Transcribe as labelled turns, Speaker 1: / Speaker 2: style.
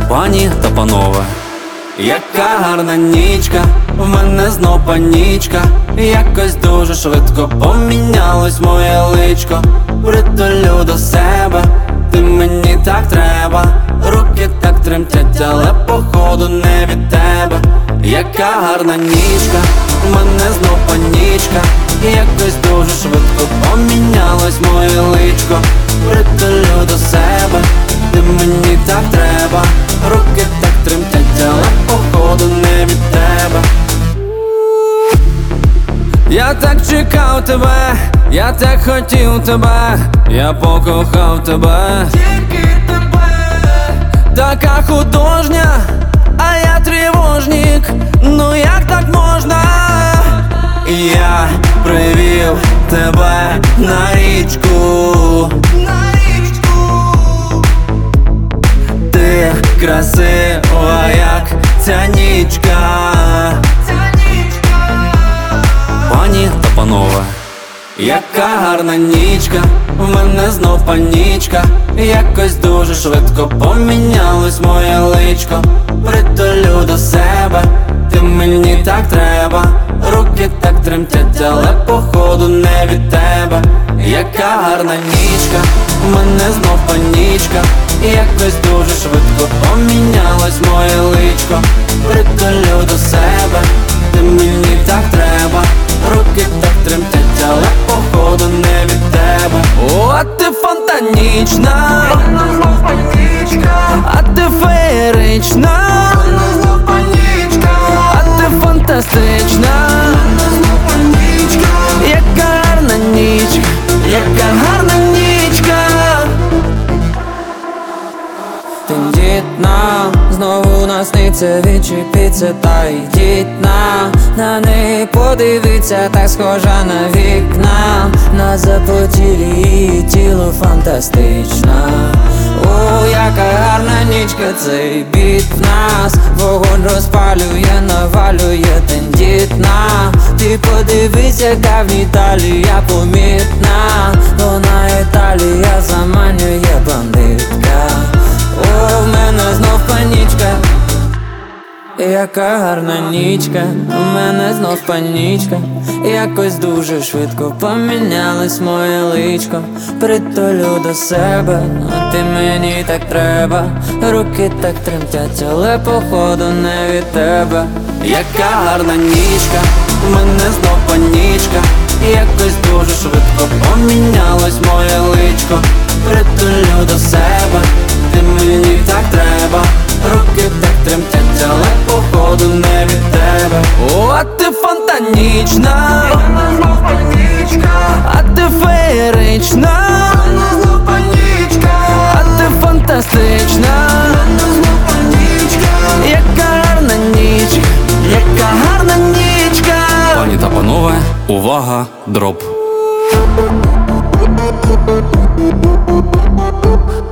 Speaker 1: Пані та панове, яка гарна нічка, в мене знов панічка. Якось дуже швидко помінялось моє личко. Притулю до себе, ти мені так треба. Руки так тремтять, але походу не від тебе. Яка гарна нічка, в мене знов панічка. Якось дуже швидко помінялось моє личко. Притулю до себе, ти мені так треба. Руки так тремтять, але походу не від тебе. Я так чекав тебе, я так хотів тебе, я покохав тебе, тільки тебе. Така художня, а я тривожник, ну як так можна? Я привів тебе на річку, ти красива, як ця нічка. Пані та панове, яка гарна нічка, в мене знов панічка. Якось дуже швидко помінялось моє личко. Притулю до себе, ти мені так треба. Руки так тремтять, але походу не від тебе. Яка гарна нічка, в мене знов панічка. Якось дуже швидко помінялось моє личко. Притулю до себе, ти мені так треба. Руки так тремтять, але походу не від тебе. О, ти фонтанічна, а ти феєрична, а ти фантастична. Яка гарна нічка, яка гарна нічка. Тендітна, знову насниться, відчепіться та йдіть на неї подивіться, так схожа на вікна. На запотілі її тіло фантастична. О, яка гарна нічка, цей біт в нас. Вогонь розпалює, навалює тендітна. Ти подивись, яка в ній талія помітна. Вона Італія заманює бандитка. О, в мене знов панічка. Яка гарна нічка, у мене знов панічка. Якось дуже швидко помінялось моє личко. Притулю до себе, а ти мені так треба. Руки так тремтять, але походу не від тебе. Яка гарна нічка, у мене знов панічка. Якось дуже швидко помінялось моє личко. Притулю до себе, ти мені так треба. Руки так тремтять, але походу не від тебе. О, а ти фонтанічна, а ти феєрична, а ти фантастична. Яка гарна нічка, яка гарна нічка. Пані та панове, увага, дроп.